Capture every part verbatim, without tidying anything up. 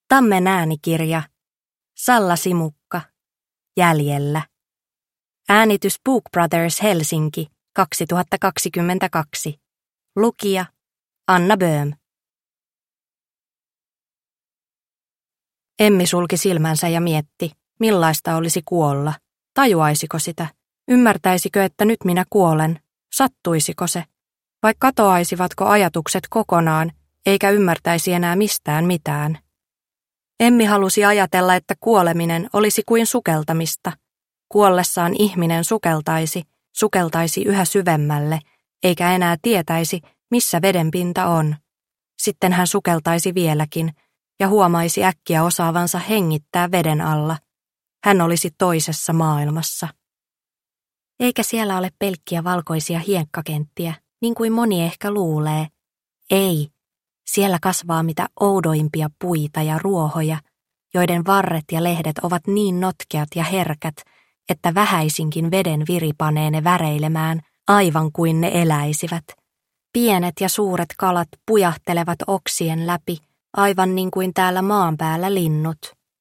Tammen äänikirja. Salla Simukka. Jäljellä. Äänitys Book Brothers Helsinki kaksituhattakaksikymmentäkaksi. Lukija Anna Böhm. Emmi sulki silmänsä ja mietti, millaista olisi kuolla. Tajuaisiko sitä? Ymmärtäisikö, että nyt minä kuolen? Sattuisiko se? Vai katoaisivatko ajatukset kokonaan, eikä ymmärtäisi enää mistään mitään? Emmi halusi ajatella, että kuoleminen olisi kuin sukeltamista. Kuollessaan ihminen sukeltaisi, sukeltaisi yhä syvemmälle, eikä enää tietäisi, missä vedenpinta on. Sitten hän sukeltaisi vieläkin ja huomaisi äkkiä osaavansa hengittää veden alla. Hän olisi toisessa maailmassa. Eikä siellä ole pelkkiä valkoisia hiekkakenttiä, niin kuin moni ehkä luulee. Ei, siellä kasvaa mitä oudoimpia puita ja ruohoja, joiden varret ja lehdet ovat niin notkeat ja herkät, että vähäisinkin veden viri panee ne väreilemään, aivan kuin ne eläisivät. Pienet ja suuret kalat pujahtelevat oksien läpi, aivan niin kuin täällä maan päällä linnut.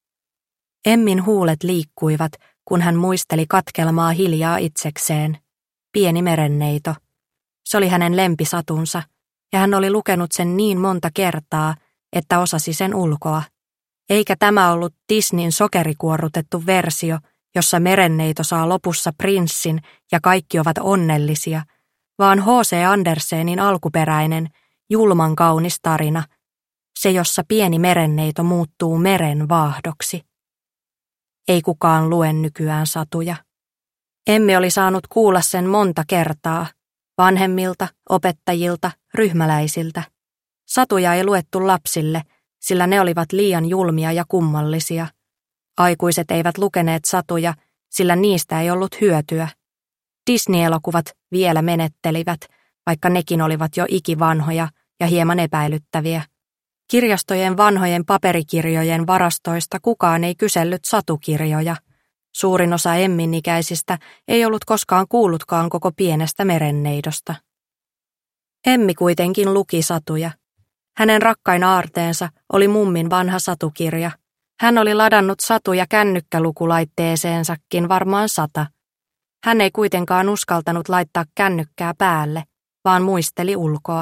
Emmin huulet liikkuivat, kun hän muisteli katkelmaa hiljaa itsekseen. Pieni merenneito. Se oli hänen lempisatunsa, ja hän oli lukenut sen niin monta kertaa, että osasi sen ulkoa. Eikä tämä ollut Disneyn sokerikuorrutettu versio, jossa merenneito saa lopussa prinssin ja kaikki ovat onnellisia, vaan H C Andersenin alkuperäinen, julman kaunis tarina, se jossa pieni merenneito muuttuu meren vaahdoksi. Ei kukaan lue nykyään satuja. Emmi oli saanut kuulla sen monta kertaa, vanhemmilta, opettajilta, ryhmäläisiltä. Satuja ei luettu lapsille, sillä ne olivat liian julmia ja kummallisia. Aikuiset eivät lukeneet satuja, sillä niistä ei ollut hyötyä. Disney-elokuvat vielä menettelivät, vaikka nekin olivat jo ikivanhoja ja hieman epäilyttäviä. Kirjastojen vanhojen paperikirjojen varastoista kukaan ei kysellyt satukirjoja. Suurin osa Emmin ikäisistä ei ollut koskaan kuullutkaan koko pienestä merenneidosta. Emmi kuitenkin luki satuja. Hänen rakkain aarteensa oli mummin vanha satukirja. Hän oli ladannut satuja kännykkälukulaitteeseensakin varmaan sata. Hän ei kuitenkaan uskaltanut laittaa kännykkää päälle, vaan muisteli ulkoa.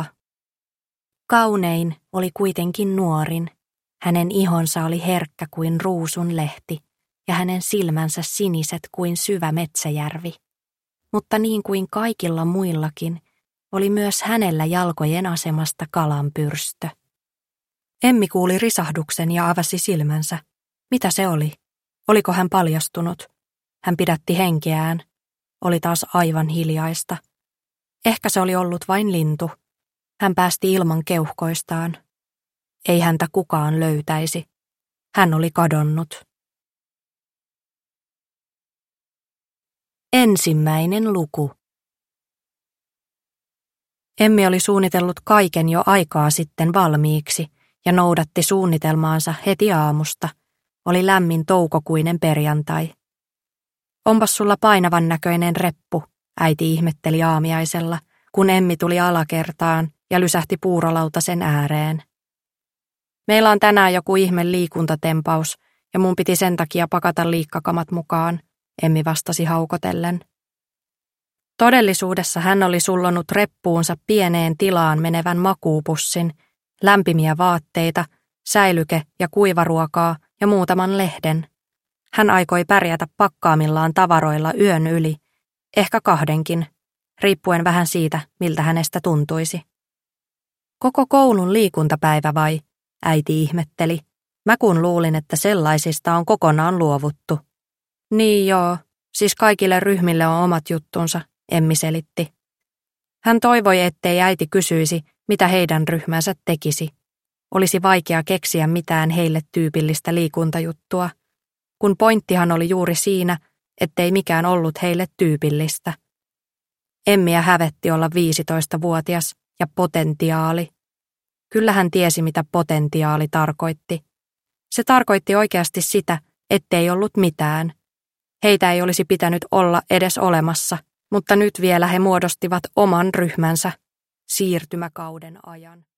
Kaunein oli kuitenkin nuorin. Hänen ihonsa oli herkkä kuin ruusun lehti ja hänen silmänsä siniset kuin syvä metsäjärvi. Mutta niin kuin kaikilla muillakin, oli myös hänellä jalkojen asemasta kalanpyrstö. Emmi kuuli risahduksen ja avasi silmänsä. Mitä se oli? Oliko hän paljastunut? Hän pidätti henkeään. Oli taas aivan hiljaista. Ehkä se oli ollut vain lintu. Hän päästi ilman keuhkoistaan. Ei häntä kukaan löytäisi. Hän oli kadonnut. Ensimmäinen luku. Emmi oli suunnitellut kaiken jo aikaa sitten valmiiksi ja noudatti suunnitelmaansa heti aamusta. Oli lämmin toukokuinen perjantai. Onpas sulla painavan näköinen reppu, äiti ihmetteli aamiaisella, kun Emmi tuli alakertaan ja lysähti puurolautasen ääreen. Meillä on tänään joku ihme liikuntatempaus ja mun piti sen takia pakata liikkakamat mukaan, Emmi vastasi haukotellen. Todellisuudessa hän oli sullonut reppuunsa pieneen tilaan menevän makuupussin, lämpimiä vaatteita, säilyke- ja kuivaruokaa ja muutaman lehden. Hän aikoi pärjätä pakkaamillaan tavaroilla yön yli, ehkä kahdenkin, riippuen vähän siitä, miltä hänestä tuntuisi. Koko koulun liikuntapäivä vai, äiti ihmetteli. Mä kun luulin, että sellaisista on kokonaan luovuttu. Niin joo, siis kaikille ryhmille on omat juttunsa, Emmi selitti. Hän toivoi, ettei äiti kysyisi, mitä heidän ryhmänsä tekisi. Olisi vaikea keksiä mitään heille tyypillistä liikuntajuttua, kun pointtihan oli juuri siinä, ettei mikään ollut heille tyypillistä. Emmiä hävetti olla viisitoistavuotias ja potentiaali. Kyllä hän tiesi, mitä potentiaali tarkoitti. Se tarkoitti oikeasti sitä, ettei ollut mitään. Heitä ei olisi pitänyt olla edes olemassa, mutta nyt vielä he muodostivat oman ryhmänsä siirtymäkauden ajan.